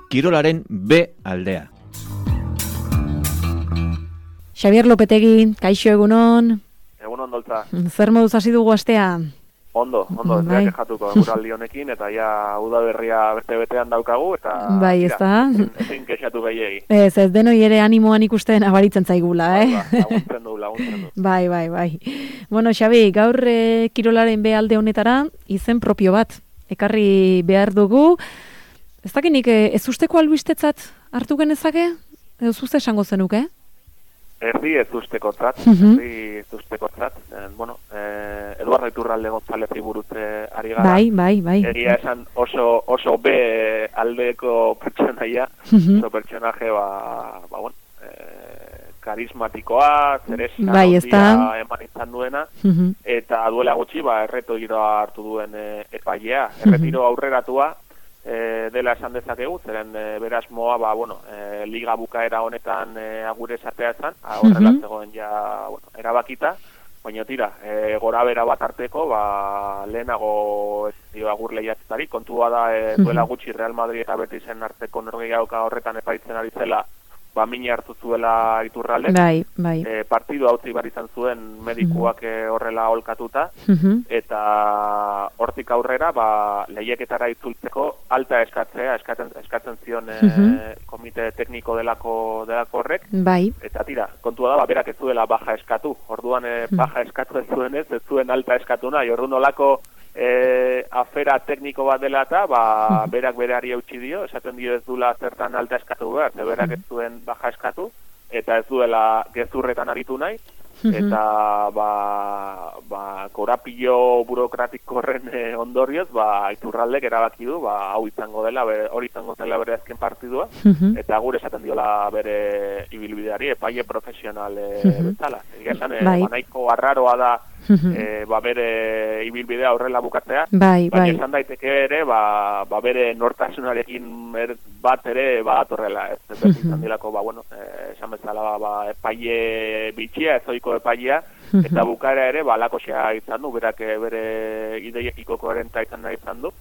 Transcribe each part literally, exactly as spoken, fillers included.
kirolaren B aldea. Xabier Lopetegi, kaixo egunon. Egunon doltza. Zer moduz hasi dugu astea? Ondo, ondo, ez bai. da kejatuko eguraldi honekin, eta ja udaberria bete-betean daukagu, eta bai, ez da? ezin kexatu gehiegi. Ez, ez denoi ere animoan ikusten abaritzen zaigula, eh? Ba, laguntzen du, laguntzen du. Bai, bai, bai. Bueno, Xabi, gaur e, kirolaren be alde honetara izen propio bat ekarri behar dugu. Ez dakinik, e, ez usteko albistetzat hartu genezake? Edo zuzte esango zenuke? Erdi ez ustekotzat, Mhm. erdi ez ustekotzat. Eh, bueno, eh, Eduardo Iturralde Gonzalezi buruz eh, ari gara. Bai, bai, bai. Egia esan oso, oso be aldeko pertsonaia, Mhm. oso pertsonaje, ba, ba bueno, eh, karismatikoa, zeresan Bai, ezta? eman izan duena, Mhm. eta duela gutxi, ba, erretiroa hartu duen e, epailea. Erretiro aurreratua e, dela esan dezakegu, zeren e, berasmoa, ba, bueno, e, liga bukaera honetan e, agure esatea esan, horrela zegoen ja, bueno, erabakita, baina tira, e, gora bera bat arteko, ba, lehenago ez dio agur lehiatzari, kontua da e, duela gutxi Real Madrid eta Betisen arteko norgehiagoka horretan epaitzen ari zela, ba, mina hartu zuela Iturralde. Bai, bai. E, partidu hautzi bar izan zuen medikuak e, horrela holkatuta, Mhm. eta hortik aurrera, ba, lehieketara itzultzeko alta eskatzea, eskatzen, eskatzen zion e, komite tekniko delako, delako horrek, Bai. eta tira, kontua da, ba, berak ez zuela baja eskatu, orduan e, baja eskatu ez zuen ez, ez zuen alta eskatu nahi, orduan olako e, afera tekniko bat dela eta, ba, berak berari eutxi dio, esaten dio ez duela zertan alta eskatu behar, ze berak ez zuen baja eskatu, eta ez duela gezurretan aritu nahi, eta ba, ba, korapillo burokratiko horren e, ondorioz, ba, Iturraldek erabaki du, ba, hau izango dela, bere, hori izango dela bere azken partidua, eta gure esaten diola bere ibilbideari, epaile profesional e, bezala. Egia esan, e, Bai. ba, nahiko arraroa da, e, ba, bere ibilbidea horrela bukatzea, Bai, baina bai. esan daiteke ere, ba, ba bere nortasunarekin er, bat ere bat horrela, ez beti izan dilako, ba, bueno, e, esan bezala, ba, epaile bitxia, ez ohiko epailea, eta bukaera ere, ba, lakoxea izan du, berak e, bere ideiekiko koherenta izan nahi izan du,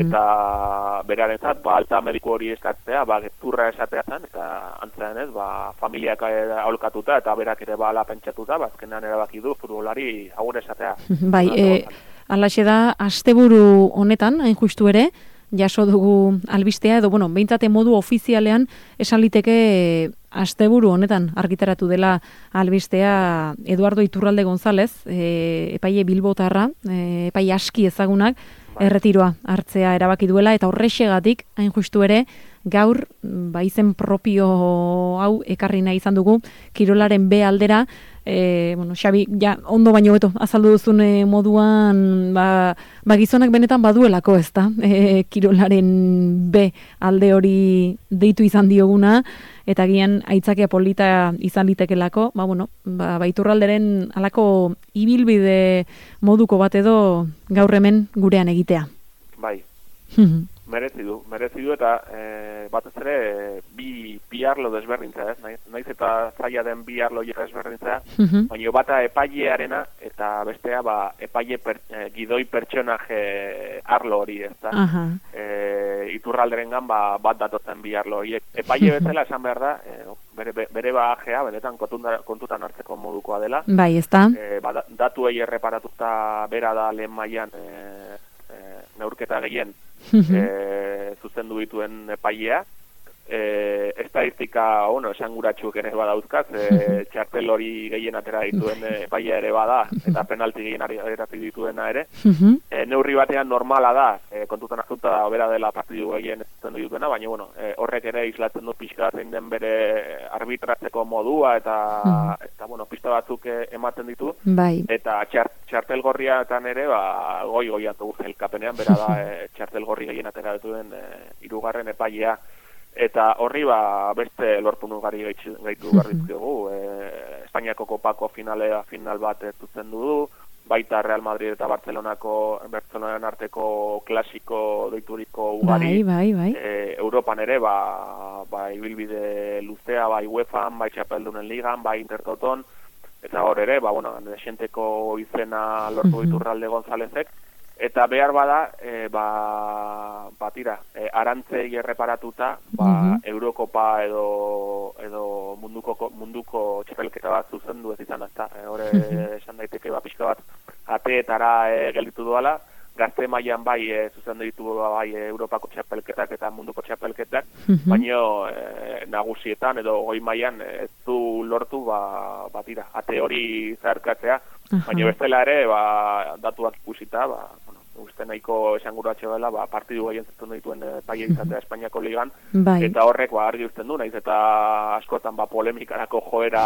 eta berarentzat, ba, alta mediku hori eskatzea, ba, gezurra esatea zen, eta antzean ez, ba, familiak aholkatuta, eta berak ere ba, ala pentsatuta, ba, azkenean erabaki du, futbolari agur esatea. Bai, e, alaxe da, asteburu honetan, hain justu ere, jaso dugu albistea, edo, bueno, behintzate modu ofizialean esan liteke asteburu honetan argitaratu dela albistea Eduardo Iturralde González, e, epaile bilbotarra, e, epaile aski ezagunak, erretiroa hartzea erabaki duela, eta horrexegatik, hain justu ere, gaur, ba, izen propio hau ekarri nahi izan dugu, kirolaren B aldera, e, bueno, Xabi, ja, ondo baino beto, azaldu duzun e, moduan, ba, ba, gizonak benetan baduelako, ez da, e, kirolaren B alde hori deitu izan dioguna, eta gian aitzakia polita izan litekelako, ba, bueno, ba, ba Iturralderen alako ibilbide moduko bat edo gaur hemen gurean egitea. Bai, merezi du, merezi du, eta e, batez ere e, bi, bi arlo desberdintza, ez? Naiz, naiz eta zaila den bi arlo desberdintza, baina bata epailearena, eta bestea ba, epaile per, e, gidoi pertsonaje arlo hori, ez da? E, Iturralderengan ba, bat datotzen bi arlo horiek. Epaile bezala esan behar da, e, bere, bere bagajea, benetan kontutan, kontutan hartzeko modukoa dela. Bai, ez da? E, ba, datuei erreparatuta bera da lehen mailan e, e, neurketa gehien e, zuzendu dituen epailea. E, estadistika, bueno, esanguratsuak ere badauzkaz, e, txartel hori gehien atera dituen epailea ere bada, eta penalti gehien ateratik dituena ere. E, neurri batean normala da, e, kontutan hartuta da, bera dela partidu gehien zuzendu dituena, baina, bueno, e, horrek ere islatzen du pixka zein den bere arbitratzeko modua, eta, eta bueno, pista batzuk ematen ditu, bai. Eta txart, txartel gorriatan ere, ba, goi goian dugu zelkapenean, bera da, e, txartel gorri gehien atera dituen e, hirugarren epailea. Eta horri ba, beste lortu nugari gaitu garrizkiogu. E, Espainiako kopako finalea final bat zuzen du, baita Real Madrid eta Barcelonako Barcelonan arteko klasiko deituriko ugari. Bai, bai, bai. E, Europan ere, ba, ba, ibilbide luzea, bai UEFAan, bai Txapeldunen Ligan, bai Intertoton, eta hor ere, ba, bueno, desenteko izena lortu Iturralde Gonzálezek, Eta behar bada, e, ba, ba tira, e, arantzei erreparatuta, ba, Mhm. Eurokopa edo edo munduko munduko txapelketa bat zuzendu ez izan, ezta. E, Hore esan daiteke ba pixka bat ateetara e, gelditu doala, gazte mailan bai e, zuzendu ditu bai e, Europako txapelketak eta munduko txapelketak, Mhm. baino e, nagusietan edo goi mailan e, ez du lortu ba, ba tira, ate hori zeharkatzea, baina bestela ere ba, datuak ikusita, ba, bueno, uste nahiko esanguratxo dela, ba, partidu gehien zertzen dituen e, paia izatea Espainiako ligan, Bai. eta horrek ba, argi uzten du, naiz eta askotan ba, polemikarako joera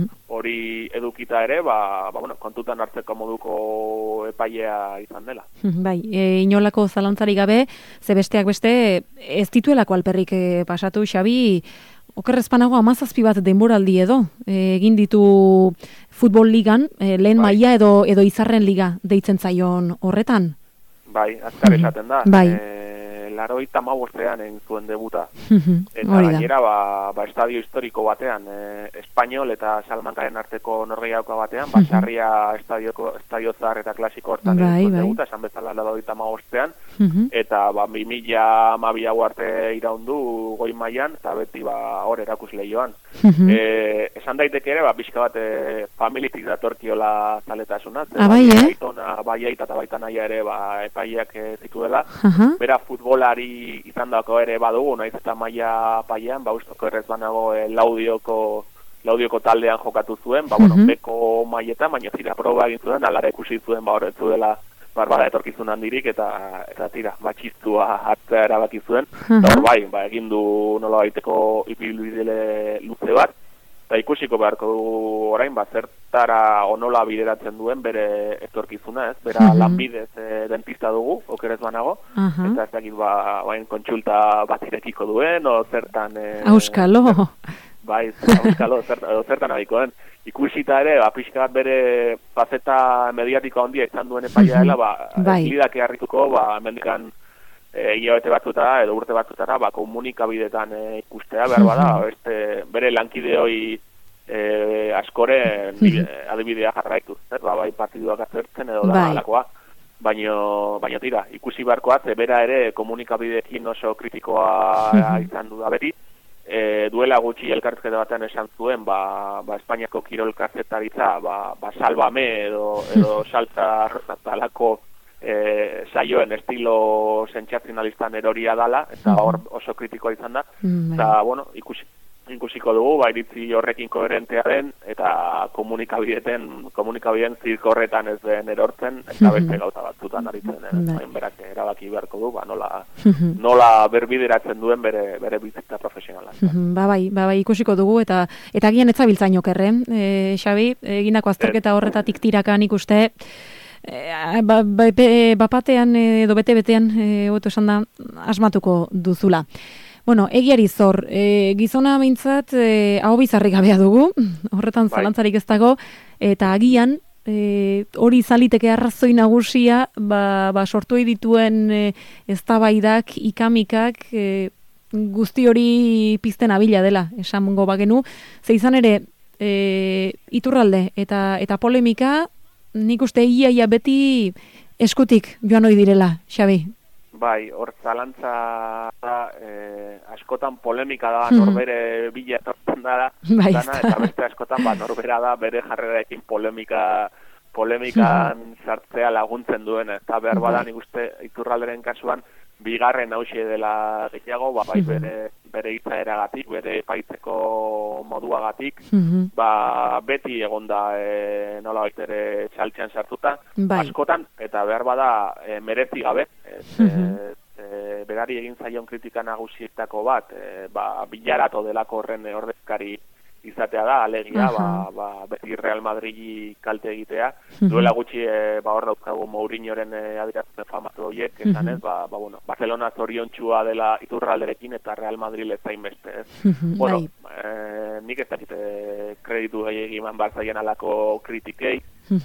hori edukita ere, ba, ba, bueno, kontutan hartzeko moduko epailea izan dela. Bai, e, inolako zalantzarik gabe, ze besteak beste, ez dituelako alperrik e, pasatu, Xabi, okerrezpanago amazazpi bat denboraldi edo, e, egin ditu futbol ligan, e, lehen Bai. maila edo edo izarren liga deitzen zaion horretan. Bai, azkar esaten da. Bai. E, larogeita hamabostean egin zuen debuta. Mhm, Eta hori da. gainera, ba, ba, estadio historiko batean, e, Espainol eta Salamankaren arteko norgehiagoka batean, ba, Sarria estadioko, estadio zahar eta klasiko hortan Bai, egin zuen bai. debuta, esan bezala larogeita hamabostean, Mhm. eta ba, bi mila hamabiago arte iraundu goi mailan, eta beti ba, hor erakusle joan. Mhm. E, esan daiteke ere, ba, pixka bat e, familitik datorkiola zaletasuna. Ah, bai, eh? Aitona, bai aita eta baita naia ere, ba, epaileak e, zituela. Aha. Bera futbolari izan dako ere badugu, naiz eta maila paian, ba, ustoko errez banago e, laudioko, laudioko taldean jokatu zuen, ba, bueno, Mhm. beko mailetan, baina zira proba egin zuen, alara ikusi zuen, ba, horretzu dela, barbara etorkizun handirik, eta, eta tira, batxiztua hartzea erabaki zuen. Eta hor bai, ba, egin du nola baiteko ibilbide luze bat, eta ikusiko beharko du orain, ba, zertara onola bideratzen duen bere etorkizuna, ez? Bera Mhm. lanbidez e, dentista dugu, okerez banago, Aha. eta ez dakit, ba, bain kontsulta bat irekiko duen, o zertan... E, Auskalo. Bai, auskalo, zertan, edo zertan abikoen. Ikusita ere, ba, pixka bat bere faceta mediatiko handia izan duen epaia dela, ba, Bai. ez lidake harrituko, ba, mendikan e, hilabete batzutara edo urte batzutara, ba, komunikabidetan e, ikustea behar bada, beste, bere lankideoi e, askoren bide, adibidea jarraitu, zer, ba, bai partiduak azertzen edo da Bai. alakoa. Baino, baino tira, ikusi beharkoat, e, bera ere komunikabideekin oso kritikoa izan du da beti, e, duela gutxi elkarrizketa batean esan zuen, ba, ba Espainiako kirol kazetaritza, ba, ba salbame edo, edo saltza talako e, saioen estilo sentsazionalistan eroria dala, eta hor oso kritikoa izan da, eta, bueno, ikusi, ikusiko dugu, ba, iritzi horrekin koherentea den, eta komunikabideten, komunikabideen zirko horretan ez den erortzen, eta beste gauza batzutan aritzen, eh? Berak erabaki beharko du, ba, nola, nola berbideratzen duen bere, bere bizitza profesionala. Ba bai, ba bai, ikusiko dugu, eta eta agian ez zabiltzaino kerre, e, Xabi, egindako azterketa horretatik tirakan ikuste, e, ba, ba, bapatean edo bete-betean, e, oto esan da, asmatuko duzula. Bueno, egiari zor, e, gizona behintzat e, hau bizarri gabea dugu, horretan Bai. zalantzarik ez dago, eta agian e, hori izaliteke arrazoi nagusia, ba, ba sortu dituen e, eztabaidak, ikamikak, e, guzti hori pizten abila dela, esango bagenu, ze izan ere, e, iturralde eta eta polemika, nik uste iaia beti eskutik joan ohi direla, Xabi. Bai, hor zalantza da, eh, askotan polemika da, norbere bila etortzen da, bai, dana, eta beste askotan ba, norbera da bere jarreraekin polemika polemikan sartzea laguntzen duen, eta behar bada nik uste iturralderen kasuan bigarren hauxe dela gehiago, ba, bai bere, bere izaeragatik, bere paitzeko moduagatik, ba, beti egonda e, nola baitere txaltxean sartuta, bai. askotan, eta behar bada e, merezi gabe, ez, e, e, berari egin zaion kritika nagusietako bat, e, ba, bilarato delako horren ordezkari izatea da, alegia, ba, ba, beti Real Madridi kalte egitea. Duela gutxi, e, ba, hor dauzkagu Mourinhoren e, adierazpen famatu horiek, esan ez, ba, ba, bueno, Barcelona zoriontxua dela iturralderekin eta Real Madrid lezain beste, ez. Bueno, e, nik ez dakit kreditu gehiagin eman barzaien alako kritikei,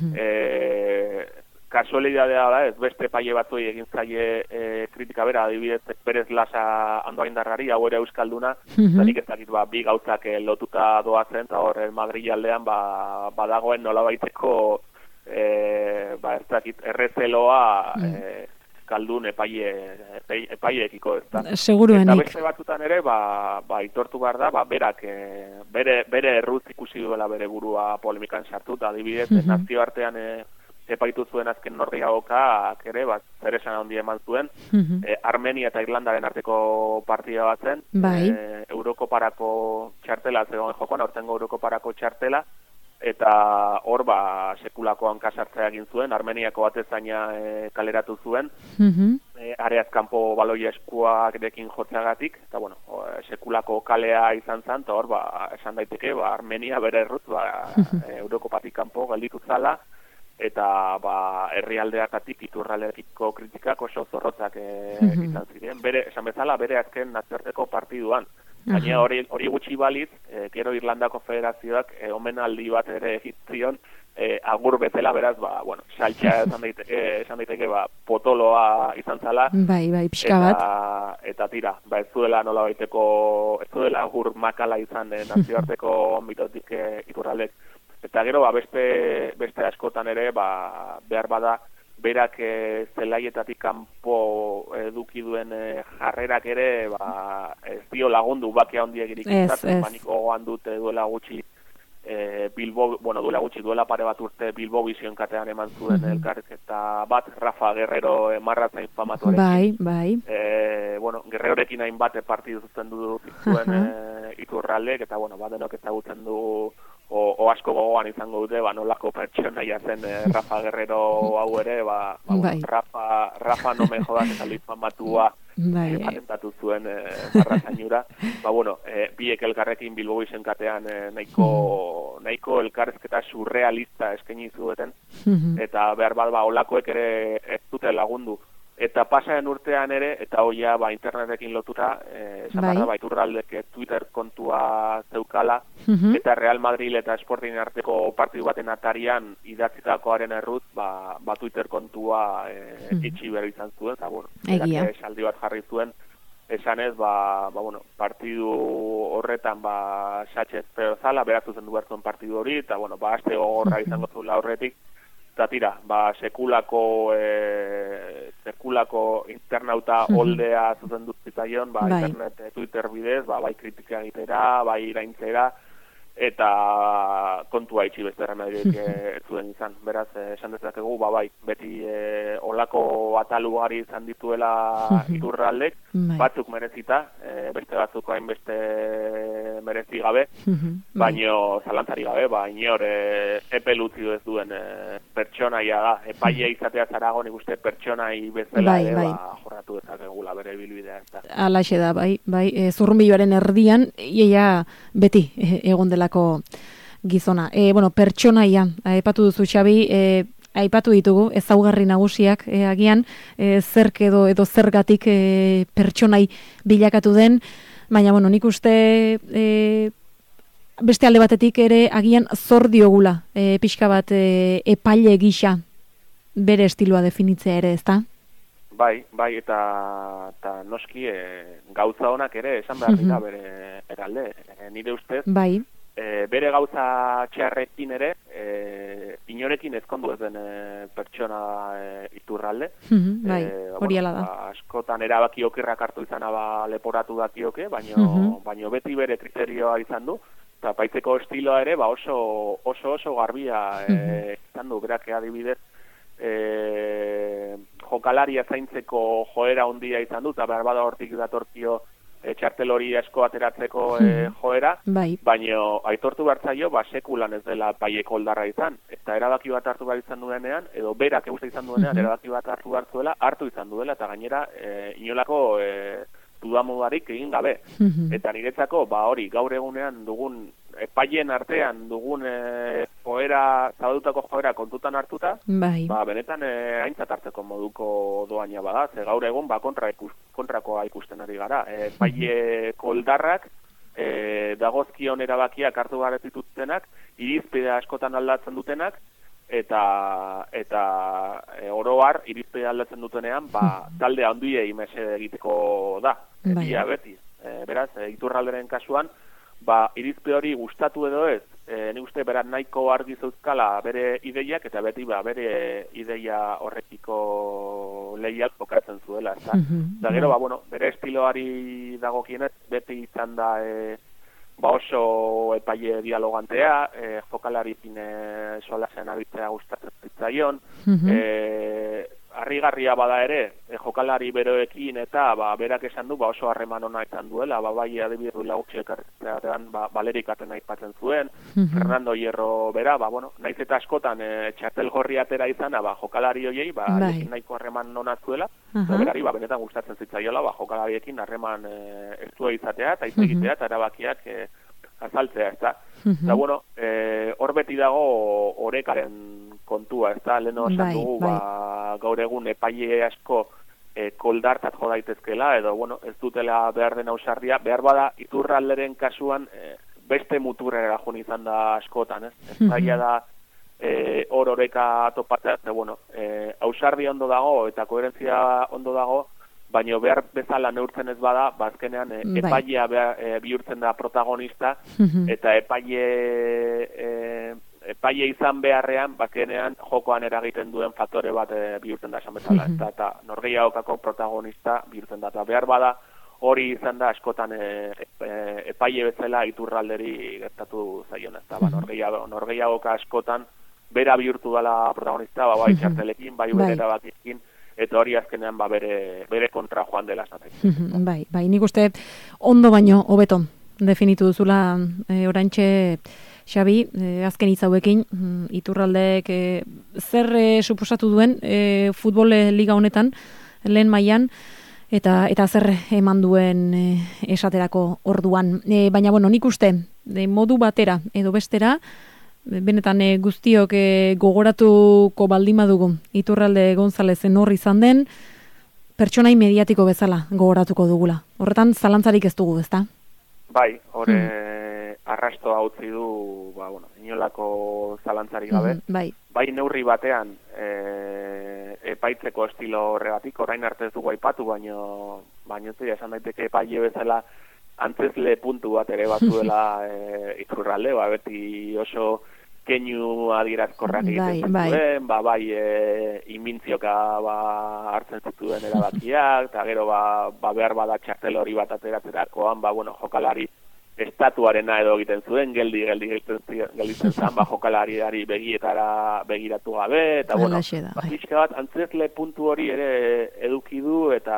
e, kasualidadea da, ez beste paie batzoi egin zaie e, kritika bera, adibidez, Perez Lasa Andoaindarrari, hau ere euskalduna, eta nik ez dakit, ba, bi gauzak e, lotuta doazen, eta hor Madrid aldean, ba, badagoen nolabaiteko e, ba, ez dakit, errezeloa mm. e, kaldun epaile, epaileekiko, ez da. Seguruenik. Eta beste batzutan ere, ba, ba itortu behar da, ba, berak, e, bere, bere erruz ikusi duela bere burua polemikan sartuta, adibidez, mm-hmm. nazioartean e, epaitu zuen azken norgeagokak ere, bat, zer esan handi eman zuen, mm-hmm. e, Armenia eta Irlandaren arteko partida bat zen, bai. e, Eurokoparako txartela, zegoen jokoan, aurtengo Eurokoparako txartela, eta hor, ba, sekulako hankasartzea egin zuen, Armeniako batezaina e, kaleratu zuen, mm-hmm. e, areaz kanpo baloia eskuak dekin jotzeagatik, eta bueno, o, sekulako kalea izan zen, eta hor, ba, esan daiteke, ba, Armenia bere erruz, ba, e, Eurokopatik kanpo galditu zala, eta ba herrialdeakatik iturraldekiko kritikak oso zorrotzak e, mm-hmm. izan ziren. Bere, esan bezala, bere azken nazioarteko partiduan. Baina hori, hori gutxi baliz, e, gero Irlandako Federazioak e, omenaldi bat ere egitzion, e, agur bezala, beraz, ba, bueno, saltxa esan daiteke, esan daiteke ba, potoloa izan zala. Bai, bai, pixka bat. Eta, eta tira, ba, ez zuela nola baiteko, ez zuela agur makala izan e, nazioarteko mitotik e, iturraldek. Eta gero, ba, beste, beste askotan ere, ba, behar bada, berak e, zelaietatik kanpo eduki duen e, jarrerak ere, ba, ez dio lagundu bakia ondiegirik izaten, baniko gogoan dute duela gutxi, e, Bilbo, bueno, duela gutxi, duela pare bat urte Bilbo Vision katean eman zuen mm-hmm. elkarrizketa bat, Rafa Guerrero e, marratza infamatuarekin. Bai, bai. E, bueno, Guerrerorekin hainbat partidu zuten du zuen uh-huh. e, iturraldek, eta, bueno, bat denok ezagutzen du O, o asko gogoan izango dute, ba, nolako pertsonaia zen eh, Rafa Guerrero hau ere, ba, ba bai. Rafa, Rafa no me jodas eta lifamatua bai. eh, patentatu zuen eh, barra zainura. Ba, bueno, eh, biek elkarrekin Bilbo Vision katean eh, nahiko, nahiko elkarrezketa surrealista eskaini zueten, mm-hmm. eta behar bat, ba, olakoek ere ez dute lagundu. Eta pasaren urtean ere, eta hoia ba, internetekin lotura, eh, esan bai. Ba, iturraldek Twitter kontua zeukala, mm-hmm. eta Real Madrid eta Sporting arteko partidu baten atarian idatzitakoaren erruz, ba, ba Twitter kontua eh, mm-hmm. itxi behar izan zuen, eta bueno, esaldi bat jarri zuen, esan ez, ba, ba, bueno, partidu horretan, ba, Sánchez Pedro Zala, beraz zuzendu behar zuen partidu hori, eta bueno, ba, aste gogorra izango zuela horretik, eta tira, ba, sekulako, e, sekulako internauta mm-hmm. oldea zuzendu zitzaion, ba, bai. Internet, e, Twitter bidez, ba, bai kritika egitera, bai iraintzera, eta kontua itxi beste erremediek ez zuen izan. Beraz, esan dezakegu, ba, bai, beti e, olako atalu gari izan dituela iturraldek, batzuk merezita, e, beste batzuk hainbeste merezi gabe, baino zalantzari gabe, ba, inor e, epe lutzi ez duen e, pertsonaia da, epaia izatea zarago nik uste pertsonai bezala bai, ere, bai. Ba, jorratu dezakegula bere bilbidea. Alaxe da, bai, bai, e, zurrunbiloaren erdian, iaia beti e, egon delako gizona. E, bueno, pertsonaia, aipatu duzu Xabi, e, aipatu ditugu, ezaugarri nagusiak e, agian, e, zerk edo edo zergatik e, pertsonai bilakatu den, baina, bueno, nik uste e, beste alde batetik ere agian zor diogula, e, pixka bat e, epaile gisa bere estiloa definitzea ere, ezta? Bai, bai, eta, eta noski e, gauza honak ere esan behar dira bere eralde. E, nire ustez, bai. e, bere gauza txarrekin ere, e, inorekin ezkondu ez den e, pertsona e, iturralde. Mm-hmm, bai, e, hori ala da. Ba, askotan erabaki okerrak hartu izana ba, leporatu dakioke, baino, mm-hmm. baino beti bere kriterioa izan du, eta paitzeko estiloa ere ba, oso, oso oso garbia e, mm-hmm. izan du, berak adibidez, e, jokalaria zaintzeko joera handia izan du, eta behar bada hortik datorkio e, txartel hori asko ateratzeko e, joera, bai. baino aitortu bertzaio, ba, sekulan ez dela paieko oldarra izan, eta erabaki bat hartu behar izan duenean, edo berak euste izan duenean, mm-hmm. erabaki bat hartu behar zuela, hartu izan duela, eta gainera e, inolako e, dudamudarik egin gabe. Mm-hmm. Eta niretzako, ba hori, gaur egunean dugun, epaien artean dugun e, joera, zabadutako joera kontutan hartuta, bai. Ba, benetan e, aintzat hartzeko moduko doaina bada, ze gaur egun ba, kontra ikus, kontrakoa ikusten ari gara. E, epaie koldarrak, e, dagozkion erabakiak hartu gara zituztenak, irizpidea askotan aldatzen dutenak, eta eta e, oro har irizpidea aldatzen dutenean, ba, talde handiei mesede egiteko da, egia beti. E, beraz, e, iturralderen kasuan, ba, irizpe hori gustatu edo ez, e, ni uste berat nahiko argi zeuzkala bere ideiak, eta beti ba, bere ideia horrekiko lehiak bokatzen zuela, eta mm-hmm. gero, ba, bueno, bere estiloari dagokienez, beti izan da e, ba oso epaile dialogantea, e, jokalarikin e, solasean abitzea gustatzen zitzaion, mm-hmm. e, harrigarria bada ere, e, jokalari beroekin eta ba, berak esan du ba, oso harreman ona izan duela, ba, bai adibidez lagutxe ekartzean ba, Balerikaten aipatzen zuen, mm-hmm. Fernando Hierro bera, ba, bueno, naiz eta askotan e, txartel gorri atera izana ba, jokalari hoiei, ba, bai. nahiko harreman ona zuela, uh-huh. berari ba, benetan gustatzen zitzaiola, ba, jokalariekin harreman e, ez du izatea, eta hitz egitea, eta erabakiak e, azaltzea, ez da. Uh-huh. Eta, bueno, e, hor beti dago orekaren kontua, ez da, leheno esan dugu, bai. Ba, gaur egun epaile asko e, koldartat jo daitezkela, edo, bueno, ez dutela behar den ausardia, behar bada Iturralderen kasuan e, beste muturrera joan izan da askotan, ez? Ez zaila da e, hor oreka topatzea, eta, bueno, e, ausardia ondo dago, eta koherentzia ondo dago, baina behar bezala neurtzen ez bada, bazkenean e, epailea e, bihurtzen da protagonista, eta epaile... E, epaile izan beharrean, bakenean jokoan eragiten duen faktore bat e, bihurtzen da esan bezala, mm-hmm. eta, eta norgehiagokako protagonista bihurtzen da, eta behar bada hori izan da askotan e, e, epaile bezala Iturralderi gertatu zaion, eta ba, norgehiago, norgehiagoka askotan bera bihurtu dela protagonista, ba, bai txartelekin, bai bere erabakikin, eta hori azkenean ba, bere, bere kontra joan dela esaten. Mm-hmm. Bai, bai, nik uste ondo baino hobeto definitu duzula e, oraintxe Xabi, eh, azken hitzauekin, mm, Iturraldek eh, zer eh, suposatu duen eh, futbol liga honetan, lehen mailan eta eta zer eman duen eh, esaterako orduan. Eh, baina, bueno, nik uste, de modu batera edo bestera, benetan eh, guztiok eh, gogoratuko baldin badugu Iturralde Gonzalezen horri izan den, pertsonai mediatiko bezala gogoratuko dugula. Horretan, zalantzarik ez dugu, ezta? Bai, hore... Hmm. Arrastoa utzi du, ba, bueno, inolako zalantzari gabe. Mm-hmm, bai. Bai neurri batean e, epaitzeko estilo horregatik, orain arte ez dugu aipatu, baino, baino zira, esan daiteke epaile bezala antzezle puntu bat ere batzuela e, Iturralde, ba, beti oso keinu adierazkorrak egiten bai, zituen, bai, ba, bai e, imintzioka ba, hartzen zituen erabakiak, eta gero ba, ba, behar bada txartel hori bat ateratzerakoan, ba, bueno, jokalari estatuarena edo egiten zuen, geldi, geldi, gelditzen zen, ba, jokalariari begietara begiratu gabe, eta, bueno, ba, pixka bat, antzezle puntu hori ere eduki du, eta,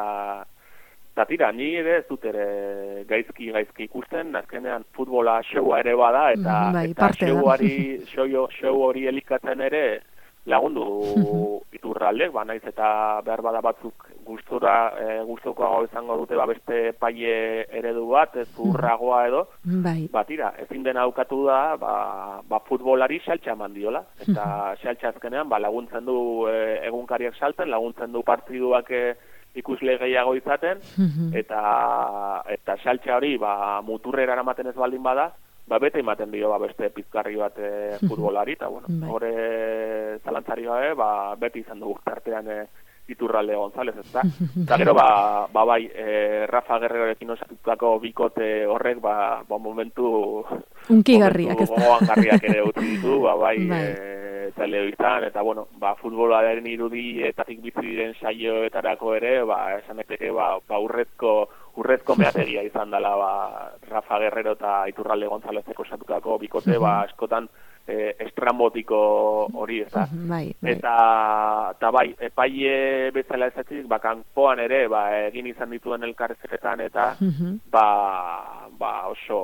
eta tira, ni ere ez dut ere gaizki, gaizki ikusten, azkenean futbola showa ere bada, eta, bai, eta showari, show, show hori elikatzen ere lagundu Iturraldek, ba, naiz eta behar bada batzuk gustura, e, gustukoago izango dute ba, beste paie eredu bat, ez urragoa edo, bai. Ba, tira, ezin dena aukatu da, ba, ba futbolari saltxa eman diola, eta saltxa azkenean ba, laguntzen du e, egunkariak salten, laguntzen du partiduak e, ikusle gehiago izaten, eta eta saltxa hori ba, muturrera eramaten ez baldin bada, ba, bete ematen dio ba, beste pizkarri bat e, futbolari, eta bueno, hore zalantzari gabe, ba, beti izan dugu tartean e, Iturralde González, ez da? Eta gero, ba, ba bai, e, Rafa Guerrerorekin osatutako bikote horrek, ba, ba momentu... Unkigarriak, ez da? Gogoan garriak ere utzi ditu, ba, bai, bai. E, telebistan, eta, bueno, ba, futbolaren irudi etatik bizi diren saioetarako ere, ba, esan eteke, ba, ba urrezko, urrezko meategia izan dela, ba, Rafa Guerrero eta Iturralde Gonzálezeko osatutako bikote, ba, askotan, E, estrambotiko hori, ez da? Bai, bai. Eta, eta bai, epaile bezala ezatik, ba, kanpoan ere, ba, egin izan dituen elkarrezetan, eta, uh-huh. ba, ba, oso,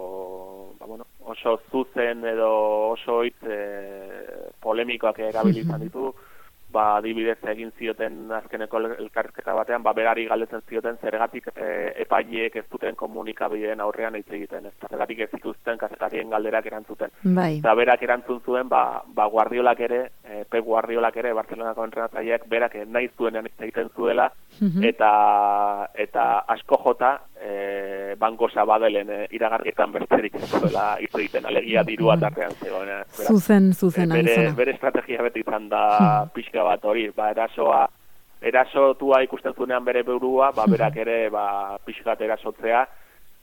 ba, bueno, oso zuzen edo oso hitz e, polemikoak erabilizan ditu, ba, adibidez egin zioten azkeneko elkarrizketa batean, ba, berari galdetzen zioten zergatik e, epaileek ez duten komunikabideen aurrean hitz egiten, ez zergatik ez zituzten kazetarien galderak erantzuten. Bai. Eta berak erantzun zuen, ba, ba Guardiolak ere, e, Pep Guardiolak ere, Barcelonako entrenatzaileak berak nahi zuenean hitz egiten zuela, uh-huh. eta, eta asko jota, e, Banko Sabadellen e, iragarrietan besterik ez zuela hitz egiten, alegia dirua tartean zegoen. Zuzen, zuzen, e, bere, bere estrategia beti izan da uh-huh. pixka bat hori, ba, erasoa, erasotua ikusten zuenean bere burua, ba, berak ere, ba, pixkat erasotzea,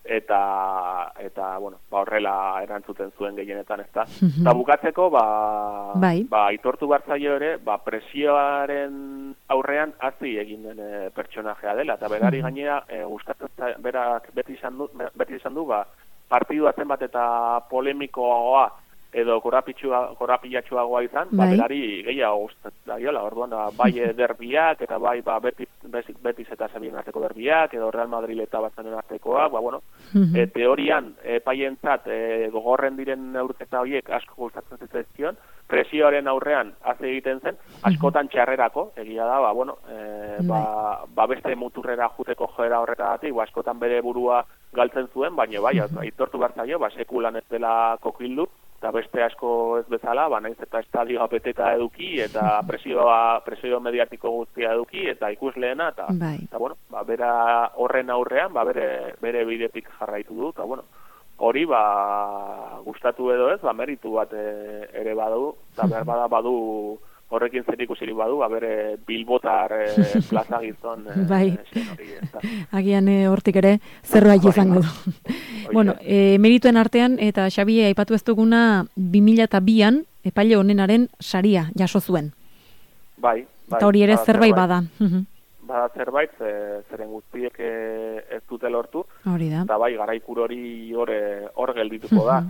eta eta bueno, ba horrela erantzuten zuen gehienetan, ezta. Eta bukatzeko ba bai. ba aitortu bartzaio ere, ba presioaren aurrean hazi egin den e, pertsonajea dela eta berari gainera e, gustatzen berak beti izan du beti izan du ba partidua zenbat eta polemikoagoa edo korapilatsuagoa izan, bai. Ba berari gehiago gustatzen daiola. Orduan da bai derbiak eta bai ba beti Betis eta Sevilla arteko derbiak edo Real Madrid eta Barcelona artekoak, ba bueno, uh-huh. e, teorian epaientzat e, gogorren diren neurketa horiek asko gustatzen zitzaizkion, presioaren aurrean haze egiten zen, askotan txarrerako, egia da, ba bueno, e, ba, ba beste muturrera juteko joera horretagatik, ba askotan bere burua galtzen zuen, baina bai, aitortu bartzaio, ba sekulan ez dela kokildu, eta beste asko ez bezala, ba naiz eta estadioa beteta eduki eta presioa presio mediatiko guztia eduki eta ikusleena eta bai. Eta bueno, ba bera horren aurrean, ba bere bere bidetik jarraitu du eta bueno, hori ba gustatu edo ez, ba meritu bat e, ere badu, eta behar bada badu horrekin zer ikusirik badu, ba bere Bilbotar e, plaza gizon e, bai. hori, agian e, hortik ere zerbait izango du. Bueno, e, merituen artean eta Xabi aipatu ez duguna bi mila bian epaile honenaren saria jaso zuen. Bai, bai. Eta hori ere zerbait bada. Bada zerbait, ze, zeren guztiek e, ez dute lortu. Hori da. Eta bai, garaikur hori hor geldituko da.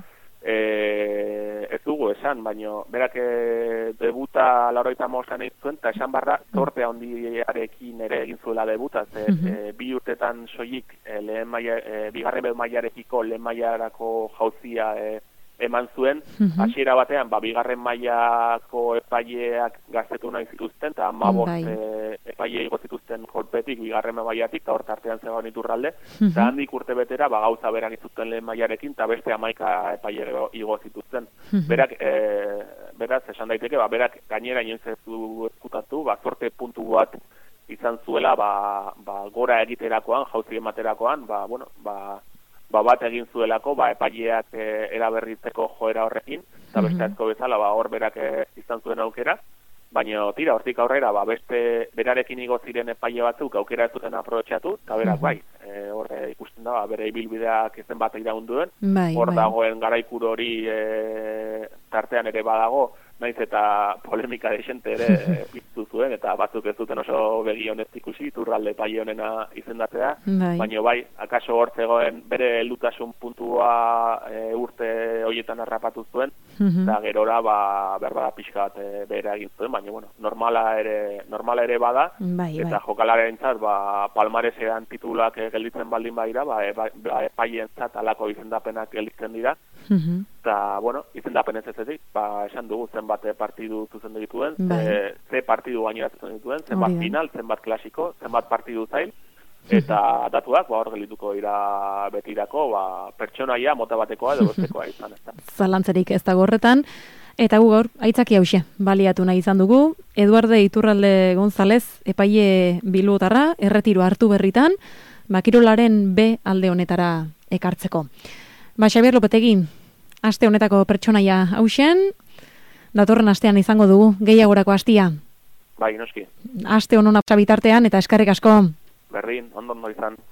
E, ez dugu esan, baina berak e, debuta laurogeita hamabostan egin zuen, eta esan barra zortea handiarekin ere egin zuela debuta, ze, e, bi urtetan soilik e, lehen maia, e, bigarren mailarekiko lehen mailarako jauzia e, eman zuen, hasiera batean, ba, bigarren mailako epaileak gaztetu nahi zituzten, eta hamabost e, epaile igo zituzten kolpetik, bigarren mailatik, eta hor tartean zegoen Iturralde, eta handik urte betera, ba, gauza beran izuten lehen mailarekin, eta beste hamaika epaile igo zituzten. Berak, e, beraz, esan daiteke, ba, berak gainera inoiz ez du eskutatu, ba, zorte puntu bat izan zuela, ba, ba, gora egiterakoan, jauzi ematerakoan, ba, bueno, ba, ba bat egin zuelako, ba epaileak e, eraberritzeko joera horrekin, eta beste asko bezala, ba hor berak e, izan zuen aukera, baina tira, hortik aurrera, ba beste berarekin igo ziren epaile batzuk aukera ez duten aprobetxatu, eta berak bai, e, hor e, ikusten da, ba, bere ibilbideak ezen bat iraun duen, bai, hor bai. dagoen garaikur hori e, tartean ere badago, naiz eta polemika desente ere piztu zuen, eta batzuk ez duten oso begi honez ikusi, Iturralde epaile honena izendatzea, bai. baina bai, akaso hor zegoen bere heldutasun puntua e, urte horietan harrapatu zuen, eta gerora ba, berbada pixka bat e, bere egin zuen, baina bueno, normala ere, normala ere bada, bai, eta bai. jokalarentzat ba, palmaresean titulak e, gelditzen baldin badira, ba, e, ba, epaientzat alako izendapenak gelditzen dira, eta, bueno, izendapen ez ezetik, ba, esan dugu zenbat partidu zuzendu dituen, bai. ze, ze partidu gainera zuzendu dituen, zenbat final, zenbat klasiko, zenbat partidu zail, eta datuak, ba, hor geldituko dira betirako, ba, pertsonaia mota batekoa edo bestekoa izan, ez da. Zalantzerik ez dago horretan, eta gu gaur, aitzaki hause, baliatu nahi izan dugu, Eduarde Iturralde González, epaile bilbotarra, erretiro hartu berritan, bakirolaren B alde honetara ekartzeko. Ba, Xabier Lopetegi, aste honetako pertsonaia hausen, datorren astean izango dugu, gehiagorako astia. Bai, noski. Aste honona bitartean eta eskerrik asko. Berdin, ondo ondo izan.